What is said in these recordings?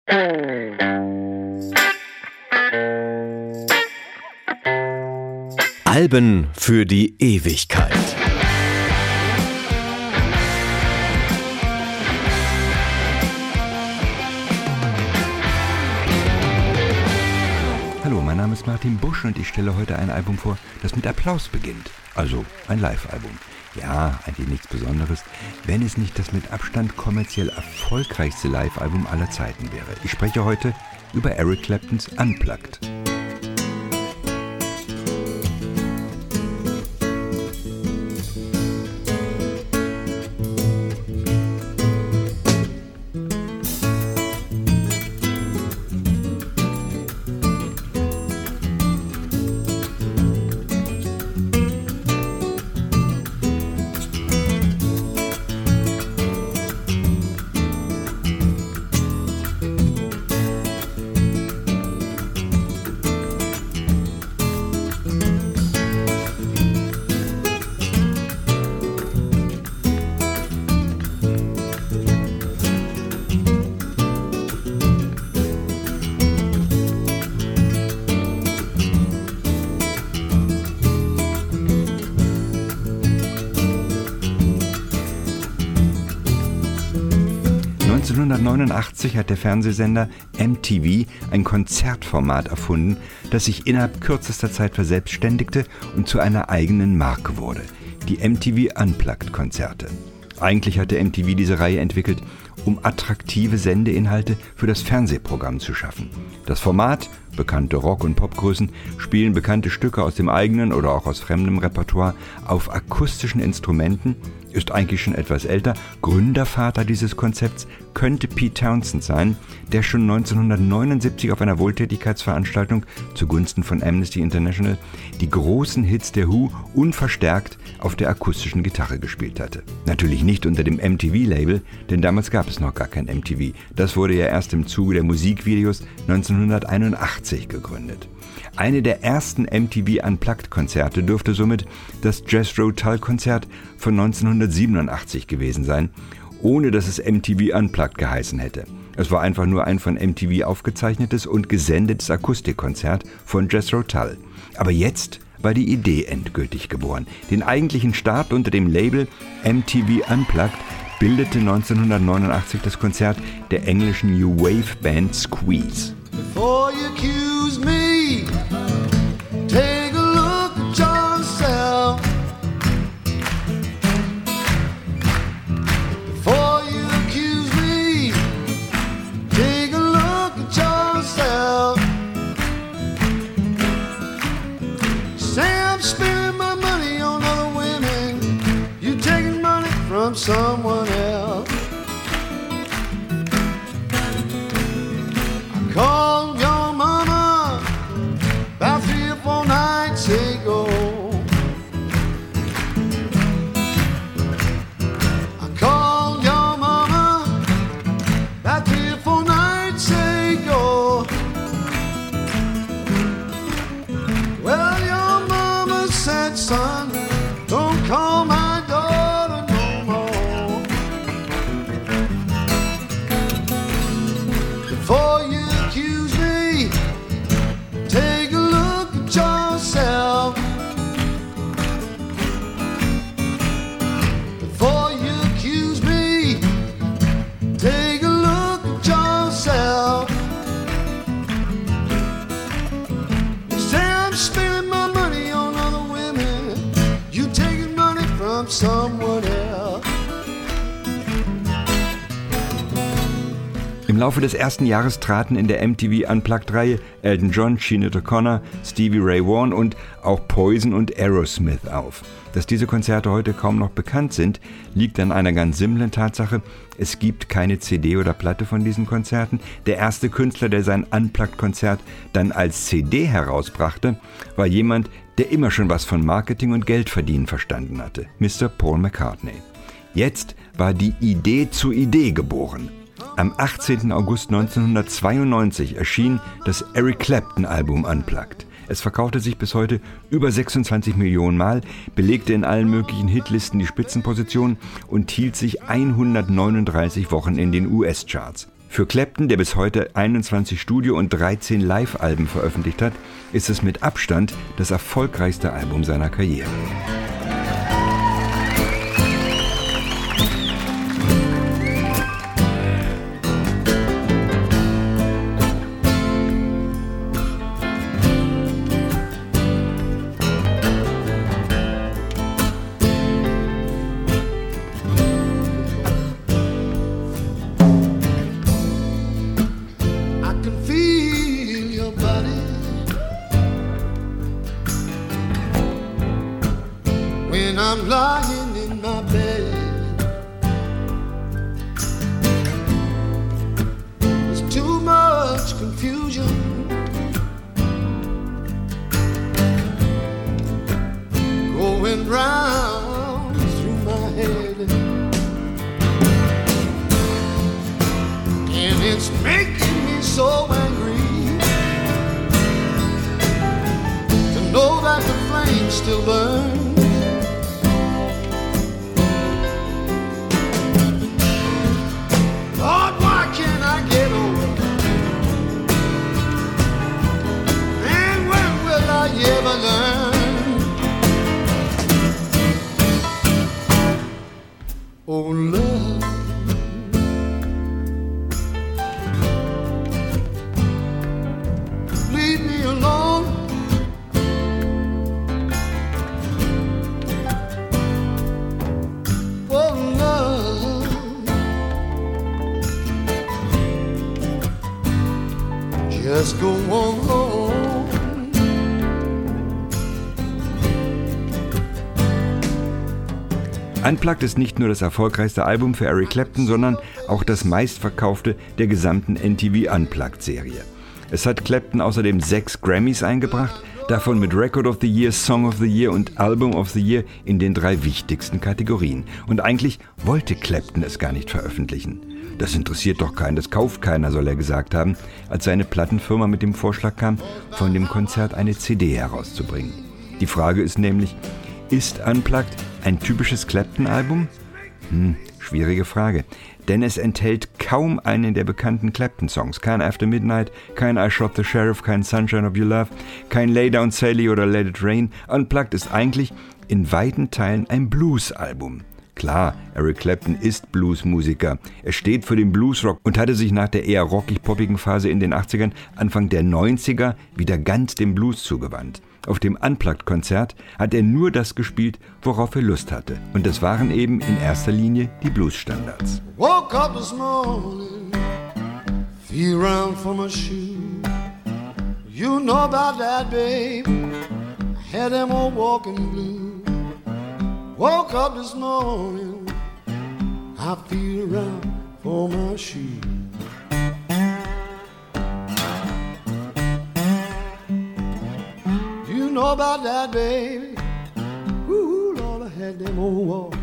Alben für die Ewigkeit. Hallo, mein Name ist Martin Busch und ich stelle heute ein Album vor, das mit Applaus beginnt. Also ein Live-Album. Ja, eigentlich nichts Besonderes, wenn es nicht das mit Abstand kommerziell erfolgreichste Live-Album aller Zeiten wäre. Ich spreche heute über Eric Claptons Unplugged. 1989 hat der Fernsehsender MTV ein Konzertformat erfunden, das sich innerhalb kürzester Zeit verselbstständigte und zu einer eigenen Marke wurde. Die MTV Unplugged-Konzerte. Eigentlich hatte MTV diese Reihe entwickelt, um attraktive Sendeinhalte für das Fernsehprogramm zu schaffen. Das Format, bekannte Rock- und Popgrößen, spielen bekannte Stücke aus dem eigenen oder auch aus fremdem Repertoire auf akustischen Instrumenten, ist eigentlich schon etwas älter. Gründervater dieses Konzepts könnte Pete Townshend sein, der schon 1979 auf einer Wohltätigkeitsveranstaltung zugunsten von Amnesty International die großen Hits der Who unverstärkt auf der akustischen Gitarre gespielt hatte. Natürlich nicht unter dem MTV-Label, denn damals gab es noch gar kein MTV. Das wurde ja erst im Zuge der Musikvideos 1981 gegründet. Eine der ersten MTV Unplugged-Konzerte dürfte somit das Jethro Tull-Konzert von 1987 gewesen sein, ohne dass es MTV Unplugged geheißen hätte. Es war einfach nur ein von MTV aufgezeichnetes und gesendetes Akustikkonzert von Jethro Tull. Aber jetzt war die Idee endgültig geboren. Den eigentlichen Start unter dem Label MTV Unplugged bildete 1989 das Konzert der englischen New Wave Band Squeeze. Before you accuse me, take a look at yourself. Before you accuse me, take a look at yourself. Say I'm spending my money on other women, you taking money from someone else. Called your mama about 3 or 4 nights ago. I called your mama about 3 or 4 nights ago. Well, your mama said, son, don't call my daughter no more. Before you accuse me, take a look at yourself. Before you accuse me, take a look at yourself. You say I'm spending my money on other women, you taking money from someone else. Im Laufe des ersten Jahres traten in der MTV Unplugged-Reihe Elton John, Sinead O'Connor, Stevie Ray Vaughan und auch Poison und Aerosmith auf. Dass diese Konzerte heute kaum noch bekannt sind, liegt an einer ganz simplen Tatsache: Es gibt keine CD oder Platte von diesen Konzerten. Der erste Künstler, der sein Unplugged-Konzert dann als CD herausbrachte, war jemand, der immer schon was von Marketing und Geldverdienen verstanden hatte: Mr. Paul McCartney. Jetzt war die Idee zur Idee geboren. Am 18. August 1992 erschien das Eric Clapton-Album Unplugged. Es verkaufte sich bis heute über 26 Millionen Mal, belegte in allen möglichen Hitlisten die Spitzenposition und hielt sich 139 Wochen in den US-Charts. Für Clapton, der bis heute 21 Studio- und 13 Live-Alben veröffentlicht hat, ist es mit Abstand das erfolgreichste Album seiner Karriere. I'm lying in my bed. There's too much confusion. Going round through my head. And it's making me so angry to know that the flame still burns. Oh, love, leave me alone. Oh, love, just go on home. Unplugged ist nicht nur das erfolgreichste Album für Eric Clapton, sondern auch das meistverkaufte der gesamten MTV Unplugged-Serie. Es hat Clapton außerdem 6 Grammys eingebracht, davon mit Record of the Year, Song of the Year und Album of the Year in den 3 wichtigsten Kategorien. Und eigentlich wollte Clapton es gar nicht veröffentlichen. Das interessiert doch keinen, das kauft keiner, soll er gesagt haben, als seine Plattenfirma mit dem Vorschlag kam, von dem Konzert eine CD herauszubringen. Die Frage ist nämlich, ist Unplugged ein typisches Clapton-Album? Schwierige Frage, denn es enthält kaum einen der bekannten Clapton-Songs. Kein After Midnight, kein I Shot the Sheriff, kein Sunshine of Your Love, kein Lay Down Sally oder Let It Rain. Unplugged ist eigentlich in weiten Teilen ein Blues-Album. Klar, Eric Clapton ist Bluesmusiker. Er steht für den Bluesrock und hatte sich nach der eher rockig-poppigen Phase in den 80ern, Anfang der 90er wieder ganz dem Blues zugewandt. Auf dem Unplugged-Konzert hat er nur das gespielt, worauf er Lust hatte. Und das waren eben in erster Linie die Blues-Standards. Woke up this morning, feel round for my shoe. You know about that, babe. I had them all walking blue. Woke up this morning, I feel around for my shoe. You know about that, baby. Ooh, Lord, I had them all walking.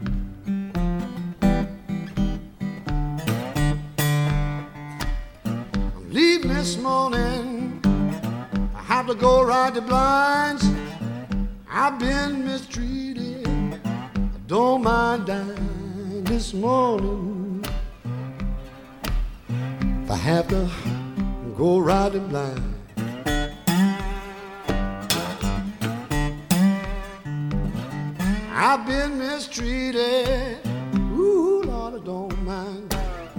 I'm leaving this morning. I have to go ride the blinds. I've been mistreated. I don't mind dying this morning. If I have to go ride the blinds. I've been mistreated. Ooh, Lord, I don't mind.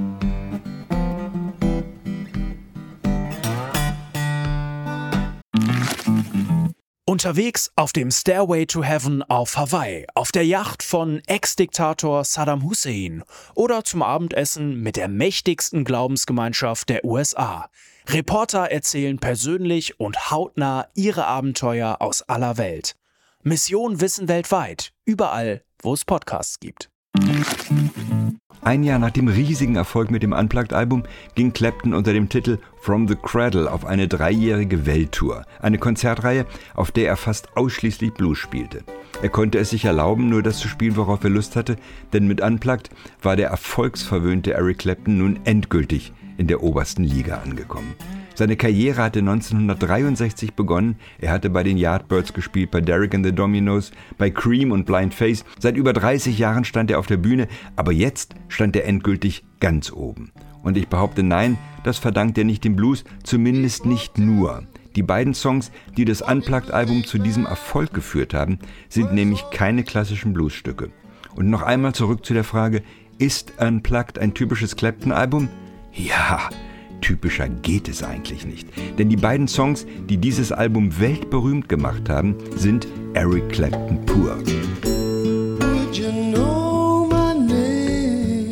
Unterwegs auf dem Stairway to Heaven auf Hawaii, auf der Yacht von Ex-Diktator Saddam Hussein oder zum Abendessen mit der mächtigsten Glaubensgemeinschaft der USA. Reporter erzählen persönlich und hautnah ihre Abenteuer aus aller Welt. Mission Wissen weltweit, überall, wo es Podcasts gibt. Ein Jahr nach dem riesigen Erfolg mit dem Unplugged-Album ging Clapton unter dem Titel From the Cradle auf eine 3-jährige Welttour. Eine Konzertreihe, auf der er fast ausschließlich Blues spielte. Er konnte es sich erlauben, nur das zu spielen, worauf er Lust hatte, denn mit Unplugged war der erfolgsverwöhnte Eric Clapton nun endgültig in der obersten Liga angekommen. Seine Karriere hatte 1963 begonnen. Er hatte bei den Yardbirds gespielt, bei Derek and the Dominos, bei Cream und Blind Faith. Seit über 30 Jahren stand er auf der Bühne, aber jetzt stand er endgültig ganz oben. Und ich behaupte, nein, das verdankt er nicht dem Blues, zumindest nicht nur. Die beiden Songs, die das Unplugged-Album zu diesem Erfolg geführt haben, sind nämlich keine klassischen Bluesstücke. Und noch einmal zurück zu der Frage, ist Unplugged ein typisches Clapton-Album? Ja, typischer geht es eigentlich nicht. Denn die beiden Songs, die dieses Album weltberühmt gemacht haben, sind Eric Clapton pur. Would you know my name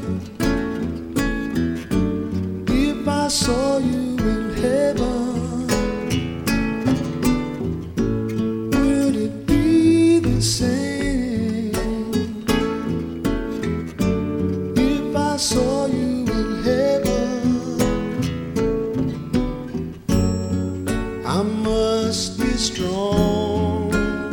if I saw you in heaven? Would it be the same if I saw you in heaven? I must be strong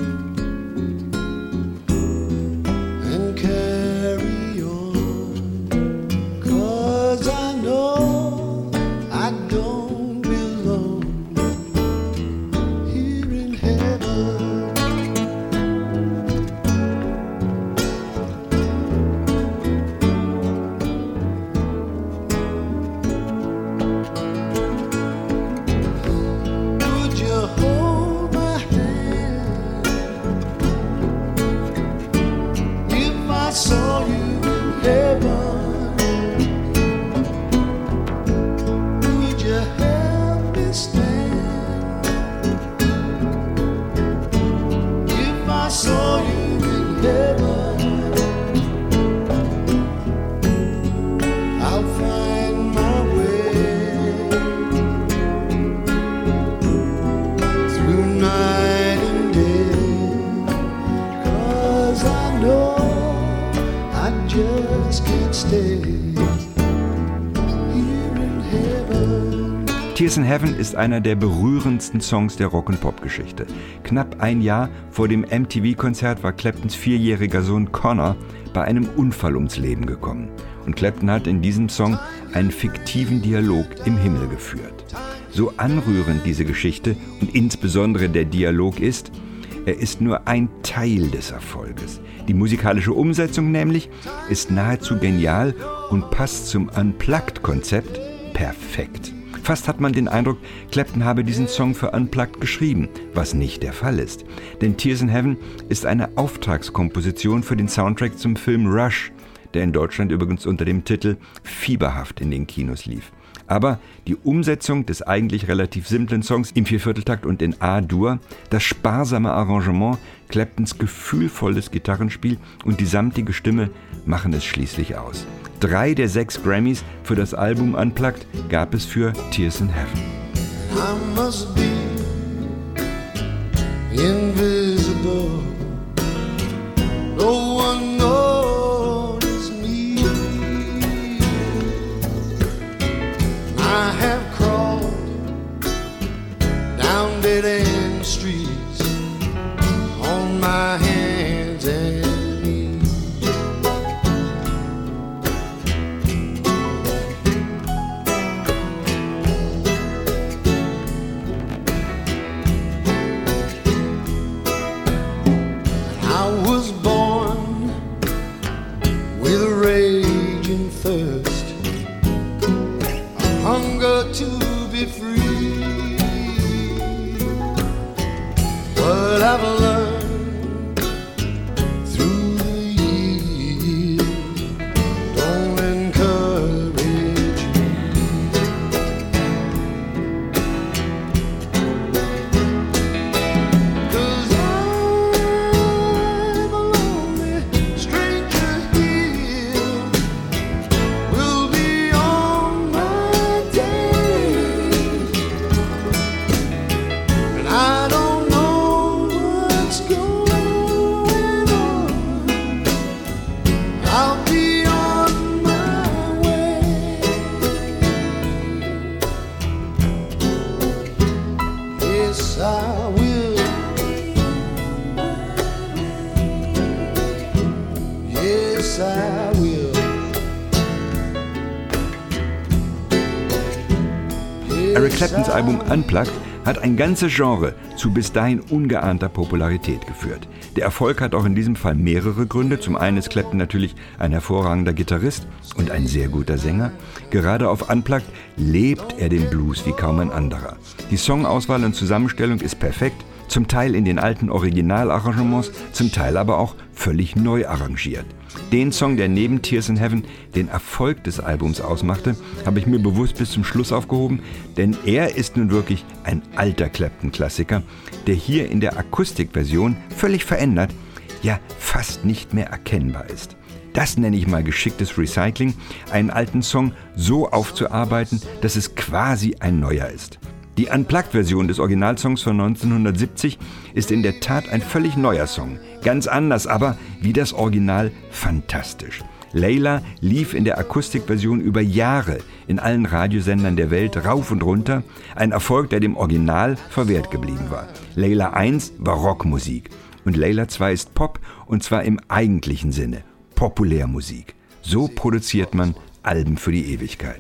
and carry on, 'cause I know I don't belong here in heaven. Would you hold my hand if I saw you in heaven? Would you help me stand if I saw you in heaven? I'll find my way through night and day, 'cause I know I just can't stay here in heaven. Tears in Heaven ist einer der berührendsten Songs der Rock- und Pop-Geschichte. Knapp ein Jahr vor dem MTV-Konzert war Claptons 4-jähriger Sohn Connor bei einem Unfall ums Leben gekommen. Und Clapton hat in diesem Song einen fiktiven Dialog im Himmel geführt. So anrührend diese Geschichte und insbesondere der Dialog ist, er ist nur ein Teil des Erfolges. Die musikalische Umsetzung nämlich ist nahezu genial und passt zum Unplugged-Konzept perfekt. Fast hat man den Eindruck, Clapton habe diesen Song für Unplugged geschrieben, was nicht der Fall ist. Denn Tears in Heaven ist eine Auftragskomposition für den Soundtrack zum Film Rush, der in Deutschland übrigens unter dem Titel Fieberhaft in den Kinos lief. Aber die Umsetzung des eigentlich relativ simplen Songs im Viervierteltakt und in A-Dur, das sparsame Arrangement, Claptons gefühlvolles Gitarrenspiel und die samtige Stimme machen es schließlich aus. 3 der 6 Grammys für das Album Unplugged gab es für Tears in Heaven. I must be invisible. No one notices me. I have crawled down dead-end streets on my hands and knees. I was born with a raging thirst, a hunger to be free. What I've learned through the years don't encourage me. 'Cause I'm a lonely stranger here, will be on my days, and I don't know what's going on. I'll be on my way. Yes, I will. Yes, I will. Eric Claptons Album Unplugged hat ein ganzes Genre zu bis dahin ungeahnter Popularität geführt. Der Erfolg hat auch in diesem Fall mehrere Gründe. Zum einen ist Clapton natürlich ein hervorragender Gitarrist und ein sehr guter Sänger. Gerade auf Unplugged lebt er den Blues wie kaum ein anderer. Die Songauswahl und Zusammenstellung ist perfekt, zum Teil in den alten Originalarrangements, zum Teil aber auch völlig neu arrangiert. Den Song, der neben Tears in Heaven den Erfolg des Albums ausmachte, habe ich mir bewusst bis zum Schluss aufgehoben, denn er ist nun wirklich ein alter Clapton-Klassiker, der hier in der Akustikversion völlig verändert, ja fast nicht mehr erkennbar ist. Das nenne ich mal geschicktes Recycling, einen alten Song so aufzuarbeiten, dass es quasi ein neuer ist. Die Unplugged-Version des Originalsongs von 1970 ist in der Tat ein völlig neuer Song. Ganz anders, aber wie das Original fantastisch. Layla lief in der Akustikversion über Jahre in allen Radiosendern der Welt rauf und runter. Ein Erfolg, der dem Original verwehrt geblieben war. Layla 1 war Rockmusik und Layla 2 ist Pop, und zwar im eigentlichen Sinne. Populärmusik. So produziert man Alben für die Ewigkeit.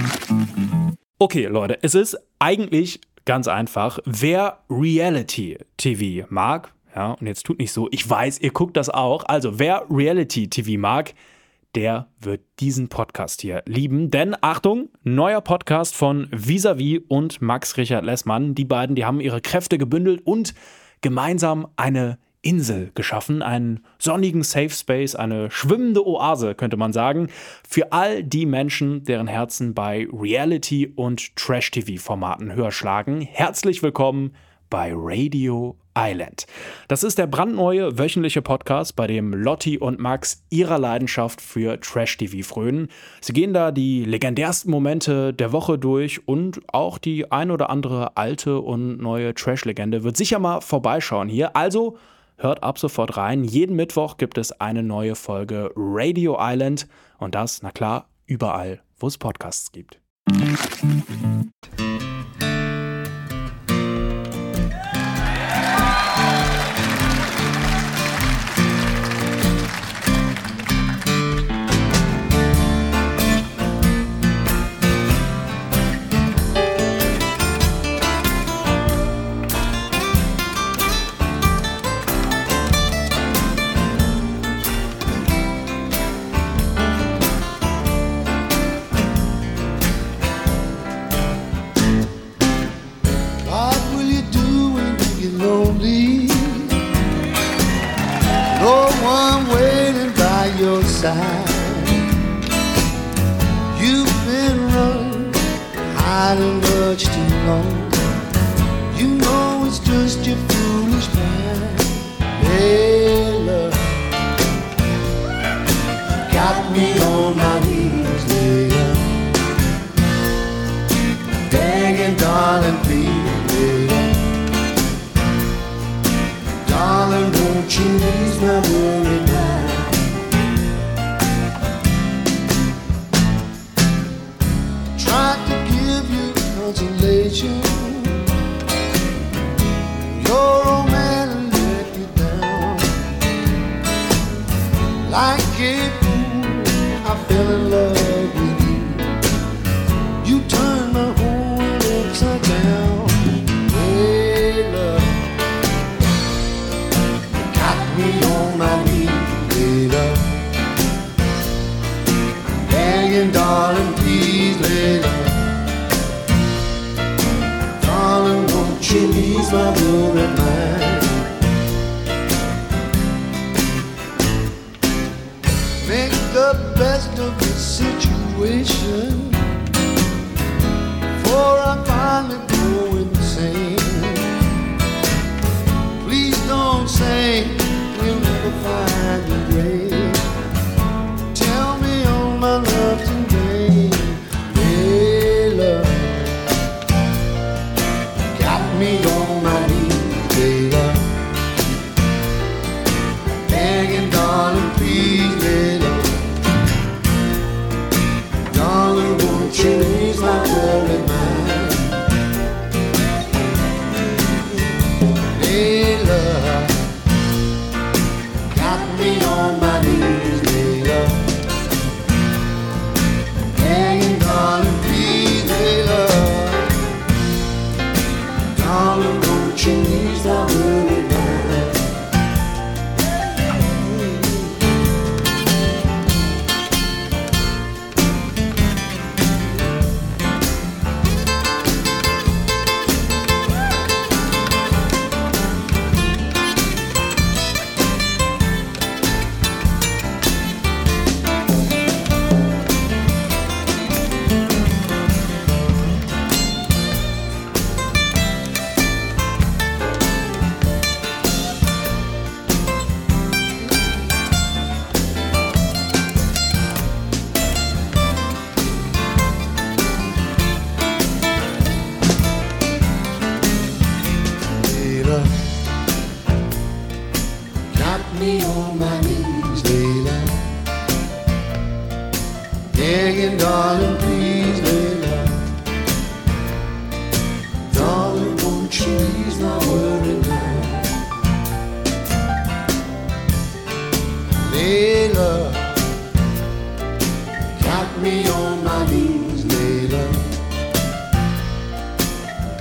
Okay, Leute, es ist eigentlich ganz einfach. Wer Reality-TV mag, ja, und jetzt tut nicht so, ich weiß, ihr guckt das auch, also wer Reality-TV mag, der wird diesen Podcast hier lieben. Denn, Achtung, neuer Podcast von Vis-a-vis und Max Richard Lessmann. Die beiden, die haben ihre Kräfte gebündelt und gemeinsam eine Insel geschaffen, einen sonnigen Safe Space, eine schwimmende Oase, könnte man sagen, für all die Menschen, deren Herzen bei Reality- und Trash-TV-Formaten höher schlagen. Herzlich willkommen bei Radio Island. Das ist der brandneue wöchentliche Podcast, bei dem Lotti und Max ihrer Leidenschaft für Trash-TV frönen. Sie gehen da die legendärsten Momente der Woche durch und auch die ein oder andere alte und neue Trash-Legende wird sicher mal vorbeischauen hier. Also hört ab sofort rein. Jeden Mittwoch gibt es eine neue Folge Radio Island und das, na klar, überall, wo es Podcasts gibt. You've been running, hiding much too long. You know it's just your foolish mind. Hey, love, got me on my knees, Layla, begging, darling, please, Layla, darling, won't you ease my worry mind? Consolation, your old man let you down. Like a fool, I fell in love with you. You turned my whole world upside down. Hey, love, you got me on my knees, hey, love, begging, darling, please, lay love. She needs my worried mind. Make the best of the situation, before I finally go insane. Please don't say we'll never find the grave. Tell me all my love's in vain. Hey, love, me on my knees, Layla, begging, darling, please, Layla, darling, won't you ease my worried mind?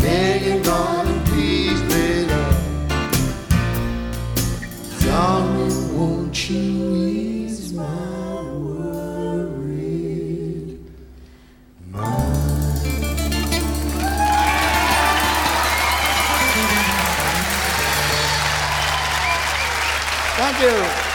begging God to please play love. Darling, won't you ease my worried mind? Thank you.